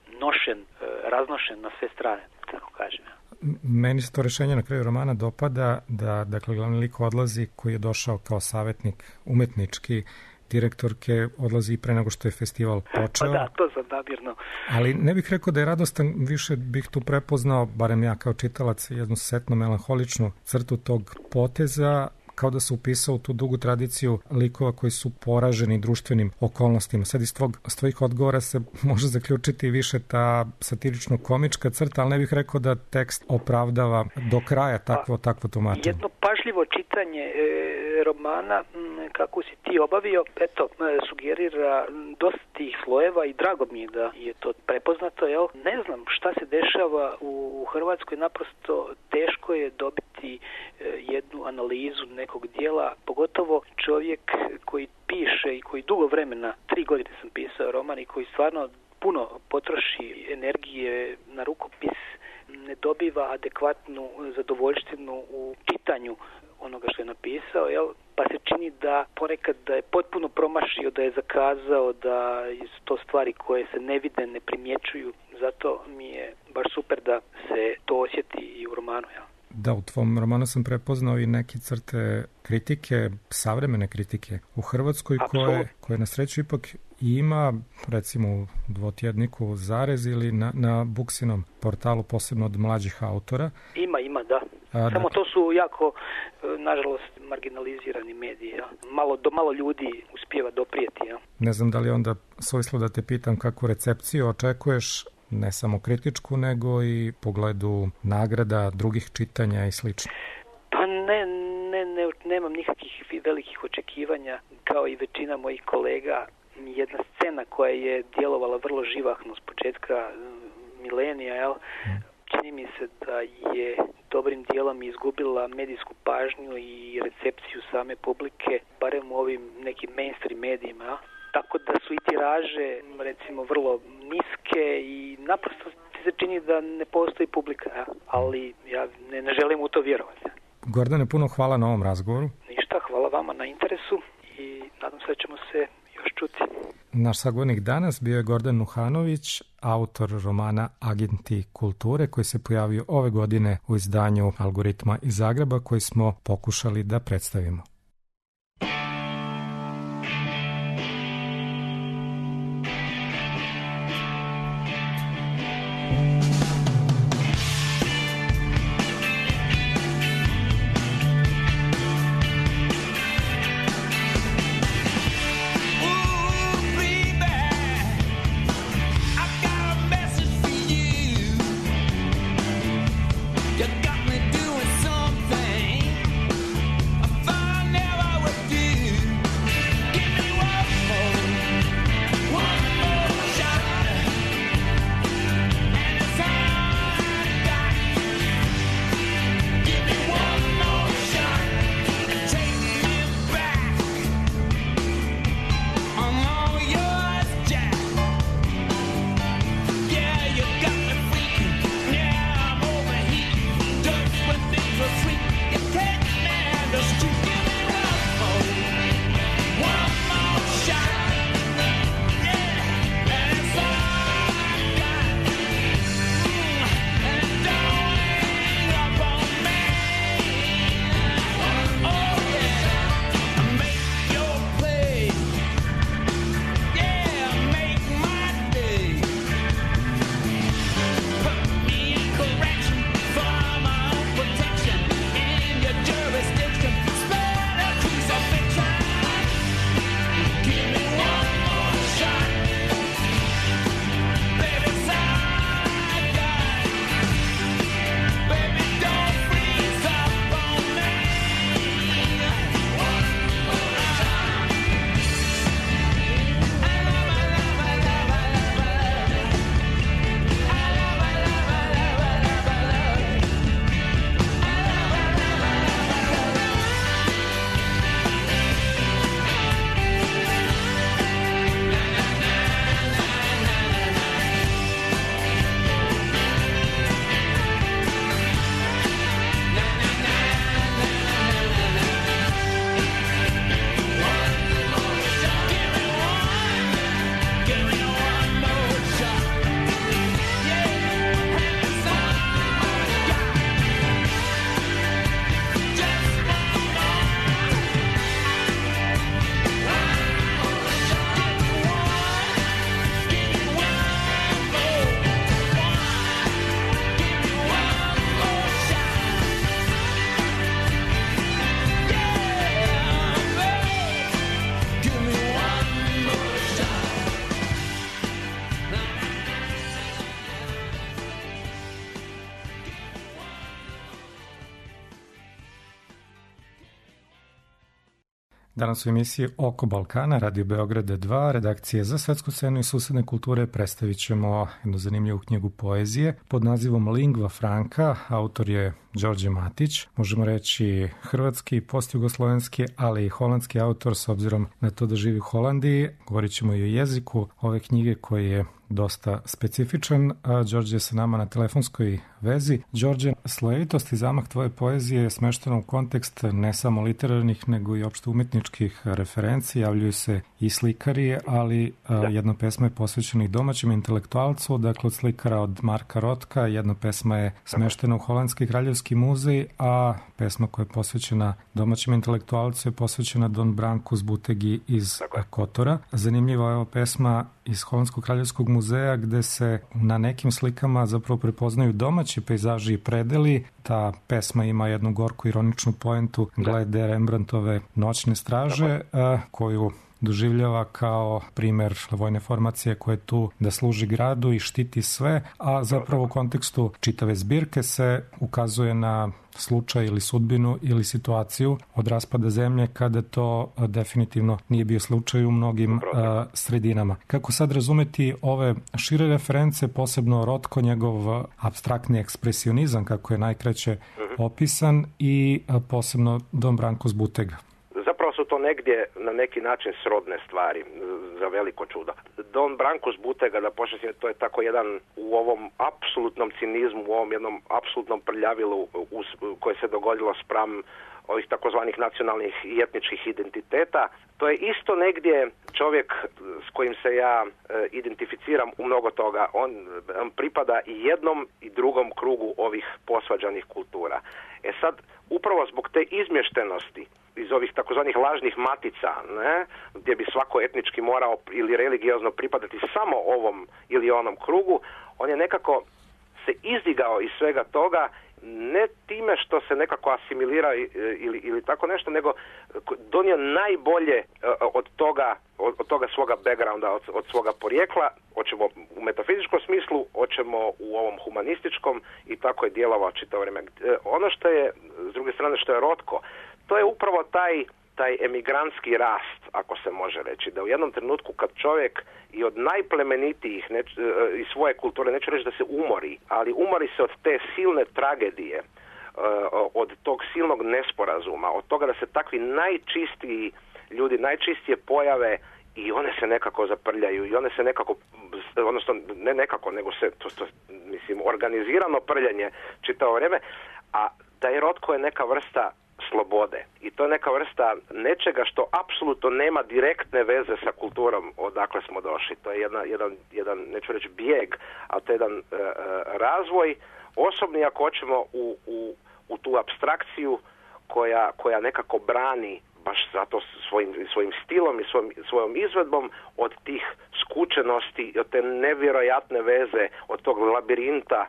raznošen na sve strane, tako kažem. Meni se to rješenje na kraju romana dopada da, dakle, glavni lik odlazi, koji je došao kao savjetnik umetnički direktorke, odlazi pre nego što je festival počeo. Pa da, to sam namjerno. Ali ne bih rekao da je radostan, više bih tu prepoznao, barem ja kao čitalac, jednu setno melanholičnu crtu tog poteza, kao da se upisao u tu dugu tradiciju likova koji su poraženi društvenim okolnostima. Sad iz tvojih odgovora se može zaključiti više ta satirično-komička crta, ali ne bih rekao da tekst opravdava do kraja takvo tumačenje. Jedno pažljivo pažljivo čitanje romana kako si ti obavio, eto, sugerira dosta tih slojeva i drago mi je da je to prepoznato, jel? Ne znam šta se dešava u Hrvatskoj, naprosto teško je dobiti jednu analizu nekog dijela, pogotovo čovjek koji piše i koji dugo vremena, 3 godine sam pisao roman i koji stvarno puno potroši energije na rukopis, ne dobiva adekvatnu zadovoljštinu u čitanju onoga što je napisao, jel? Pa se čini da ponekad da je potpuno promašio, da je zakazao, da su to stvari koje se ne vide, ne primjećuju. Zato mi je baš super da se to osjeti i u romanu, jel? Da, u tvom romanu sam prepoznao i neke crte kritike, savremene kritike u Hrvatskoj, koje na sreću ipak ima, recimo u dvotjedniku Zarez ili na Buksinom portalu, posebno od mlađih autora. Ima, da. Samo to su jako, nažalost, marginalizirani mediji. Ja. Malo ljudi uspijeva doprijeti. Ja. Ne znam da li onda svojslo da te pitam kakvu recepciju očekuješ, ne samo kritičku, nego i pogledu nagrada, drugih čitanja i slično. Pa nemam nikakvih velikih očekivanja, kao i većina mojih kolega. Jedna scena koja je djelovala vrlo živahno s početka milenija, jel? Čini mi se da je dobrim dijelom izgubila medijsku pažnju i recepciju same publike, barem u ovim nekim mainstream medijima, jel? Tako da su i tiraže, recimo, vrlo niske i naprosto se čini da ne postoji publika, ja? Ali ja ne želim u to vjerovati. Gordane, puno hvala na ovom razgovoru. Ništa, hvala vama na interesu i nadam se da ćemo se još čuti. Naš sagovornik danas bio je Gordan Nuhanović, autor romana Agenti kulture, koji se pojavio ove godine u izdanju Algoritma iz Zagreba, koji smo pokušali da predstavimo. You got me doing something I find Danas u emisiji Oko Balkana, Radio Beograda 2, redakcije za svetsku scenu i susedne kulture, predstavit ćemo jednu zanimljivu knjigu poezije pod nazivom Lingva Franka. Autor je Đorđe Matić, možemo reći hrvatski, postjugoslovenski, ali i holandski autor s obzirom na to da živi u Holandiji. Govorit ćemo i o jeziku ove knjige koji je dosta specifičan. Đorđe je sa nama na telefonskoj vezi. Đorđe, slojevitost i zamah tvoje poezije je smeštena u kontekst ne samo literarnih, nego i opšte umetničkih referenci. Javljuju se i slikari, ali jedna pesma je posvećena i domaćem intelektualcu, dakle od slikara od Marka Rotka. Jedna pesma je smeštena u Holandski kraljevski muzej, a pesma koja je posvećena domaćem intelektualcu je posvećena Don Branku Zbutegi iz Kotora. Zanimljiva je ova pesma iz Holandskog kraljevskog muzeja, gde se na nekim slikama zapravo prepoznaju domaći pejzaži i predeli. Ta pesma ima jednu gorku ironičnu poentu glede Rembrandtove Noćne straže, koju doživljava kao primer vojne formacije koja je tu da služi gradu i štiti sve, a zapravo u kontekstu čitave zbirke se ukazuje na slučaj ili sudbinu ili situaciju od raspada zemlje kada to definitivno nije bio slučaj u mnogim sredinama. Kako sad razumeti ove šire reference, posebno Rotko, njegov apstraktni ekspresionizam, kako je najkraće opisan, i posebno Don Branko Zbutega? Zapravo su to negdje na neki način srodne stvari, za veliko čudo. Don Branko Zbutega, da počnem, to je tako jedan u ovom apsolutnom cinizmu, u ovom jednom apsolutnom prljavilu koje se dogodilo spram ovih takozvanih nacionalnih i etničkih identiteta. To je isto negdje čovjek s kojim se ja identificiram u mnogo toga. On pripada i jednom i drugom krugu ovih posvađanih kultura. E sad, upravo zbog te izmještenosti iz ovih takozvanih lažnih matica, ne, gdje bi svako etnički morao ili religiozno pripadati samo ovom ili onom krugu, on je nekako se izdigao iz svega toga, ne time što se nekako asimilira ili tako nešto, nego donio najbolje od toga svoga backgrounda, od svoga porijekla, hoćemo u metafizičkom smislu, hoćemo u ovom humanističkom, i tako je djelovao čitavo vrijeme. Ono što je, s druge strane, što je Rotko, to je upravo taj emigrantski rast, ako se može reći, da u jednom trenutku kad čovjek i od najplemenitijih iz svoje kulture, neću reći da se umori, ali umori se od te silne tragedije, od tog silnog nesporazuma, od toga da se takvi najčistiji ljudi, najčistije pojave i one se nekako zaprljaju i one se nekako, odnosno ne nekako, nego se mislim, organizirano prljanje čitavo vrijeme, a taj Rotko je neka vrsta slobode. I to je neka vrsta nečega što apsolutno nema direktne veze sa kulturom odakle smo došli. To je jedan neću reći bijeg, ali to je jedan razvoj osobni, ako hoćemo, u tu apstrakciju koja nekako brani baš zato svojim stilom i svojom izvedbom od tih skučenosti, od te nevjerojatne veze, od tog labirinta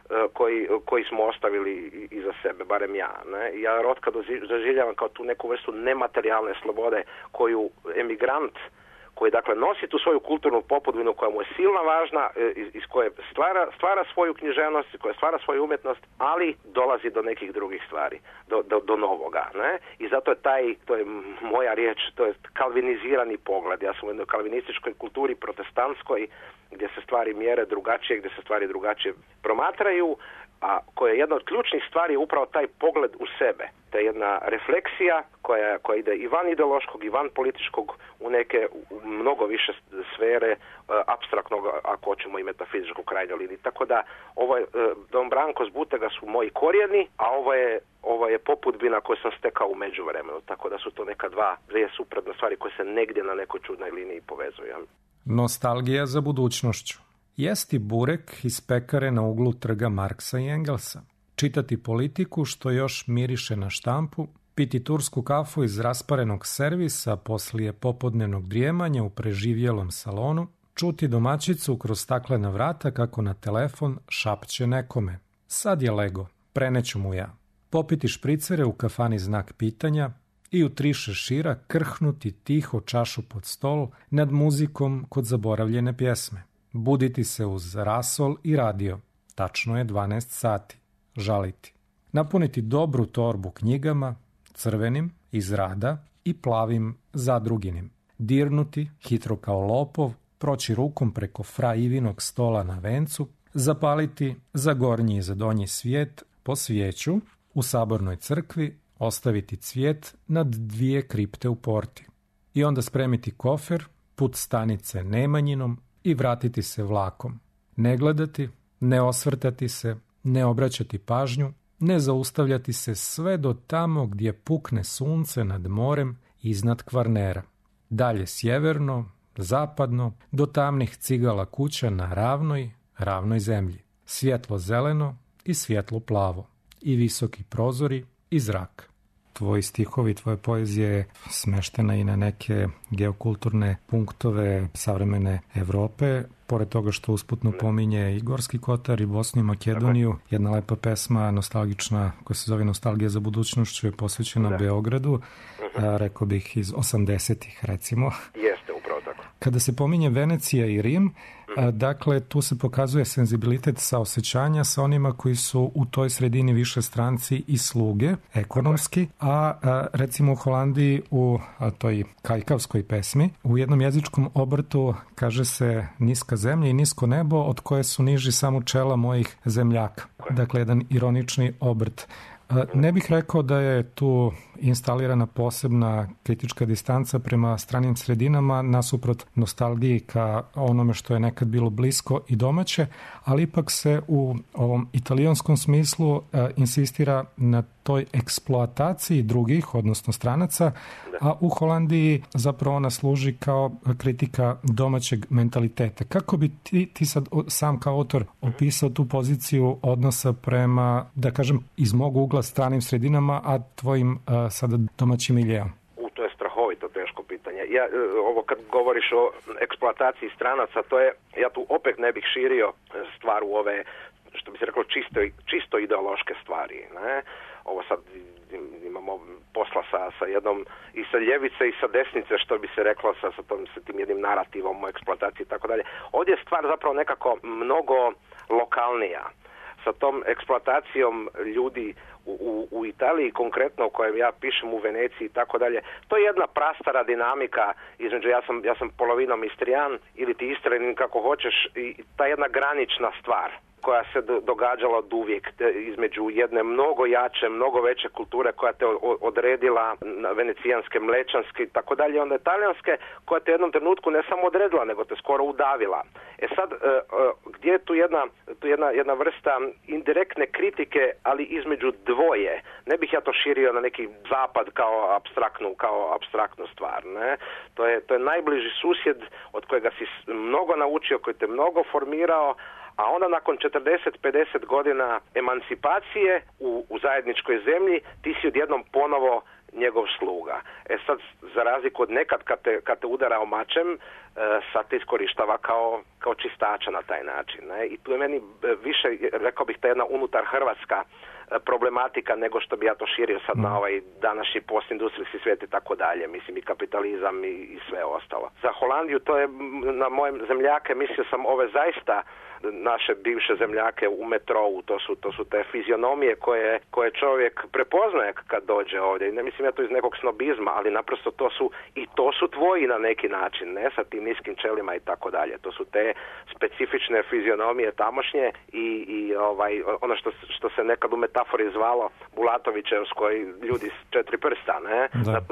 koji smo ostavili iza sebe, barem ja. Ne? Ja Rotka doživljavam kao tu neku vrstu nematerijalne slobode koju emigrant, koji dakle nosi tu svoju kulturnu popudbinu koja mu je silna važna, iz koje stvara svoju književnost, koja stvara svoju umjetnost, ali dolazi do nekih drugih stvari, do novoga. Ne? I zato je to je moja riječ, to je kalvinizirani pogled. Ja sam u jednoj kalvinističkoj kulturi, protestantskoj, gdje se stvari mjere drugačije, gdje se stvari drugačije promatraju, a koja je jedna od ključnih stvari je upravo taj pogled u sebe. To je jedna refleksija koja ide i van ideološkog i van političkog u neke mnogo više sfere apstraktnog, ako hoćemo, i metafizičkog krajnjoj liniji. Tako da ovo je, Don Branko Zbutega su moji korijeni, a ovo je popudbina koju sam stekao u međuvremenu. Tako da su to neka dvije suprotne stvari koje se negdje na nekoj čudnoj liniji povezuju. Nostalgija za budućnošću. Jesti burek iz pekare na uglu trga Marksa i Engelsa. Čitati politiku što još miriše na štampu. Piti tursku kafu iz rasparenog servisa poslije popodnevnog drijemanja u preživjelom salonu. Čuti domaćicu kroz staklena vrata kako na telefon šapće nekome. Sad je lego, preneću mu ja. Popiti špricere u kafani Znak pitanja i u 3 šešira krhnuti tiho čašu pod stol nad muzikom kod zaboravljene pjesme. Buditi se uz rasol i radio. Tačno je 12 sati. Žaliti. Napuniti dobru torbu knjigama, crvenim, iz rada, i plavim zadruginim. Dirnuti, hitro kao lopov, proći rukom preko fra Ivinog stola na vencu, zapaliti za gornji i za donji svijet po svijeću, u sabornoj crkvi ostaviti cvijet nad 2 kripte u porti. I onda spremiti kofer, put stanice Nemanjinom i vratiti se vlakom. Ne gledati, ne osvrtati se, ne obraćati pažnju, ne zaustavljati se sve do tamo gdje pukne sunce nad morem iznad Kvarnera. Dalje sjeverno, zapadno, do tamnih cigala kuća na ravnoj zemlji. Svjetlo zeleno i svjetlo plavo. I visoki prozori i zrak. Tvoji stihovi, tvoje poezije je smeštena i na neke geokulturne punktove savremene Evrope. Pored toga što usputno pominje i Gorski Kotar i Bosnu i Makedoniju, jedna lepa pesma nostalgična koja se zove Nostalgija za budućnošću je posvećena Beogradu, rekao bih iz 80-ih recimo. Jeste, upravo tako. Kada se pominje Venecija i Rim, dakle, tu se pokazuje senzibilitet saosećanja sa onima koji su u toj sredini više stranci i sluge, ekonomski, a recimo u Holandiji u toj kajkavskoj pesmi, u jednom jezičkom obrtu kaže se niska zemlja i nisko nebo od koje su niži samo čela mojih zemljaka. Dakle, jedan ironični obrt. Ne bih rekao da je tu instalirana posebna kritička distanca prema stranim sredinama nasuprot nostalgiji ka onome što je nekad bilo blisko i domaće, ali ipak se u ovom italijanskom smislu insistira na toj eksploataciji drugih, odnosno stranaca, a u Holandiji zapravo ona služi kao kritika domaćeg mentaliteta. Kako bi ti sad sam kao autor opisao tu poziciju odnosa prema, da kažem, iz mog ugla stranim sredinama, a tvojim sada domaćim miljeom? To je strahovito teško pitanje. Ovo kad govoriš o eksploataciji stranaca, to je, ja tu opet ne bih širio stvar u ove, što bi se reklo, čisto ideološke stvari, ne? Ovo sad imamo posla sa jednom i sa ljevice i sa desnice, što bi se reklo, sa tim jednim narativom o eksploataciji i tako dalje. Ovdje je stvar zapravo nekako mnogo lokalnija. Sa tom eksploatacijom ljudi u Italiji konkretno, o kojem ja pišem, u Veneciji i tako dalje, to je jedna prastara dinamika između, ja sam polovinom Istrijan ili ti Istranin kako hoćeš, i ta jedna granična stvar koja se događala od uvijek između jedne mnogo jače, mnogo veće kulture koja te odredila na venecijanske, mlečanske i tako dalje, onda talijanske koja te u jednom trenutku ne samo odredila, nego te skoro udavila. Sad, gdje je tu jedna vrsta indirektne kritike, ali između dvoje. Ne bih ja to širio na neki zapad kao apstraktnu stvar. Ne? To je najbliži susjed od kojega si mnogo naučio, koji te mnogo formirao, a onda nakon 40-50 godina emancipacije u zajedničkoj zemlji ti si odjednom ponovo njegov sluga. Sad, za razliku od nekad kad te udarao mačem, sad te iskorištava kao čistača na taj način. Ne? I tu je meni više, rekao bih, ta jedna unutar hrvatska problematika nego što bi ja to širio sad na ovaj današnji postindustrijski svijet i tako dalje. Mislim, i kapitalizam i sve ostalo. Za Holandiju, to je na moje zemljake, mislio sam ove zaista naše bivše zemljake u metrou, to su te fizionomije koje čovjek prepoznaje kad dođe ovdje. I ne mislim ja to iz nekog snobizma, ali naprosto to su tvoji na neki način, ne, sa tim niskim čelima i tako dalje. To su te specifične fizionomije tamošnje i ono što se nekad u metafori zvalo Bulatovićevskoj ljudi s 4 prsta, ne?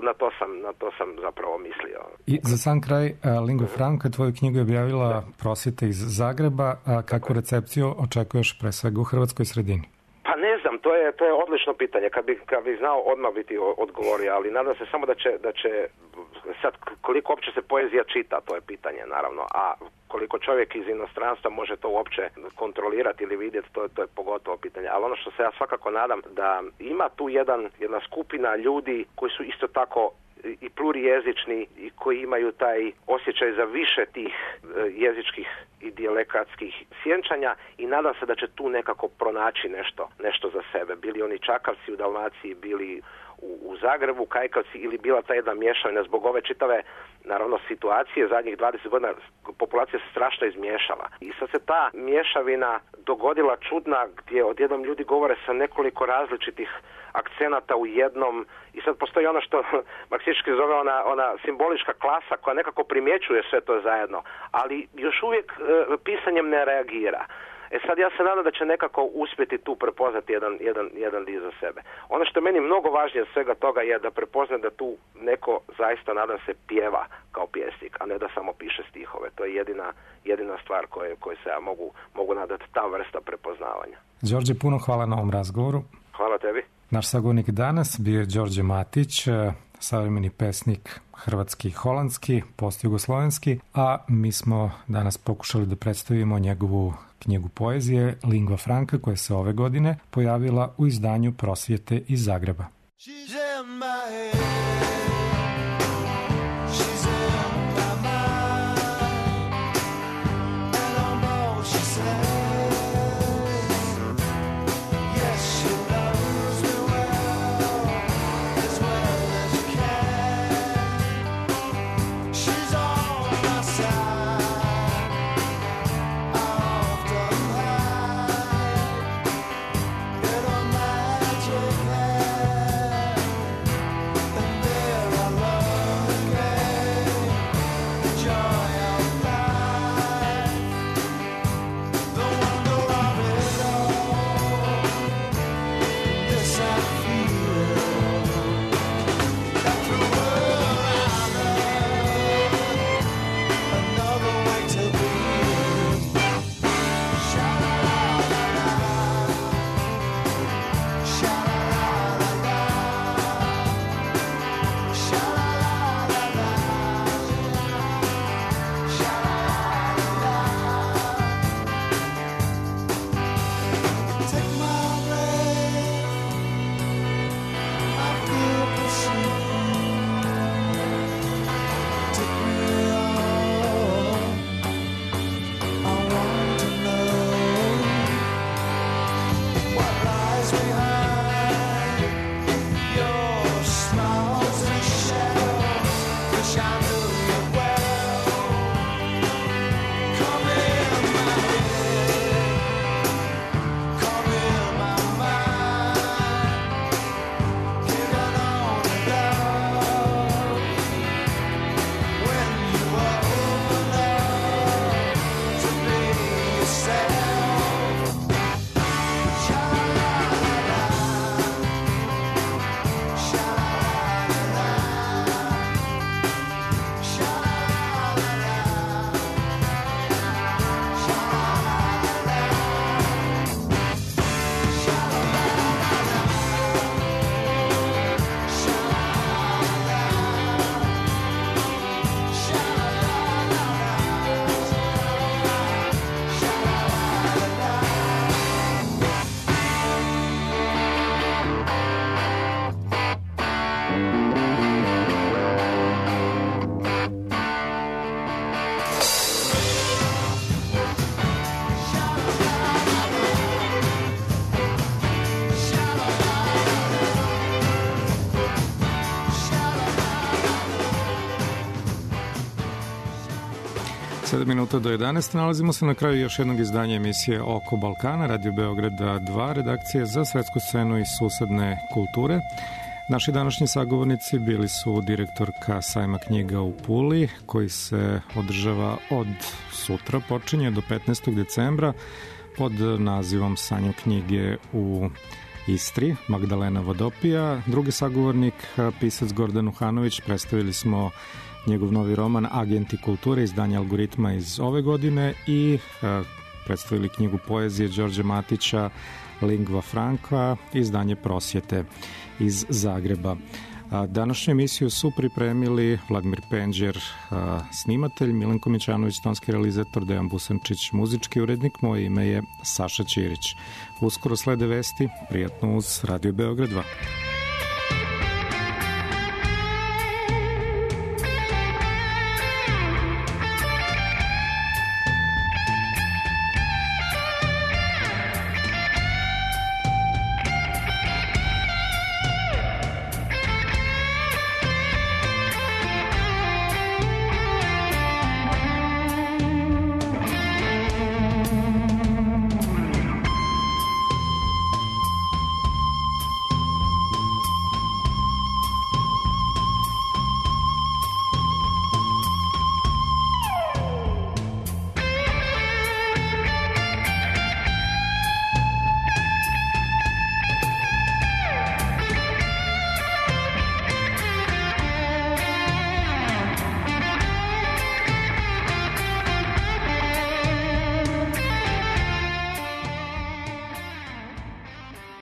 Na to sam zapravo mislio. I za sam kraj, Lingua Franca, tvoju knjigu je objavila Prosvjeta iz Zagreba. Kakvu recepciju očekuješ pre svega u hrvatskoj sredini? Pa ne znam, to je odlično pitanje. Kad bi znao odmah biti odgovorio, ali nadam se samo da će sad koliko uopće se poezija čita, to je pitanje naravno, a koliko čovjek iz inostranstva može to uopće kontrolirati ili vidjeti, to je pogotovo pitanje. Ali ono što se ja svakako nadam, da ima tu jedna skupina ljudi koji su isto tako i plurijezični i koji imaju taj osjećaj za više tih jezičkih i dijalekatskih sjenčanja i nadam se da će tu nekako pronaći nešto za sebe. Bili oni Čakavci u Dalmaciji, bili u Zagrebu, Kajkavci, ili bila ta jedna mješavina zbog ove čitave, naravno, situacije zadnjih 20 godina populacija se strašno izmiješala. I sad se ta mješavina dogodila čudna, gdje odjednom ljudi govore sa nekoliko različitih akcenata u jednom, i sad postoji ono što marksistički zove ona simbolička klasa koja nekako primjećuje sve to zajedno, ali još uvijek pisanjem ne reagira. Sad ja se nadam da će nekako uspjeti tu prepoznati jedan dio za sebe. Ono što je meni mnogo važnije od svega toga je da prepozna da tu neko, zaista nadam se, pjeva kao pjesnik, a ne da samo piše stihove. To je jedina stvar koje se ja mogu nadati, ta vrsta prepoznavanja. Đorđe, puno hvala na ovom razgovoru. Hvala tebi. Naš sagovornik danas bio je Đorđe Matić, savremeni pesnik hrvatski i holandski, postjugoslovenski, a mi smo danas pokušali da predstavimo njegovu knjigu poezije Lingva Franka, koja se ove godine pojavila u izdanju Prosvjete iz Zagreba. Minuta do 11. Nalazimo se na kraju još jednog izdanja emisije Oko Balkana, Radio Beograda 2, redakcije za svetsku scenu i susedne kulture. Naši današnji sagovornici bili su direktorka sajma knjiga u Puli, koji se održava od sutra, počinje do 15. decembra pod nazivom Sanju knjige u Istri, Magdalena Vodopija. Drugi sagovornik, pisac Gordan Uhanović, predstavili smo njegov novi roman Agenti kulture, izdanje Algoritma iz ove godine, i predstavili knjigu poezije Đorđe Matića Lingva Franka, izdanje Prosvjete iz Zagreba. Današnju emisiju su pripremili Vladimir Penđer, snimatelj, Milenko Mićanović, tonski realizator, Dejan Busančić, muzički urednik. Moje ime je Saša Ćirić. Uskoro slede vesti, prijatno uz Radio Beograd 2.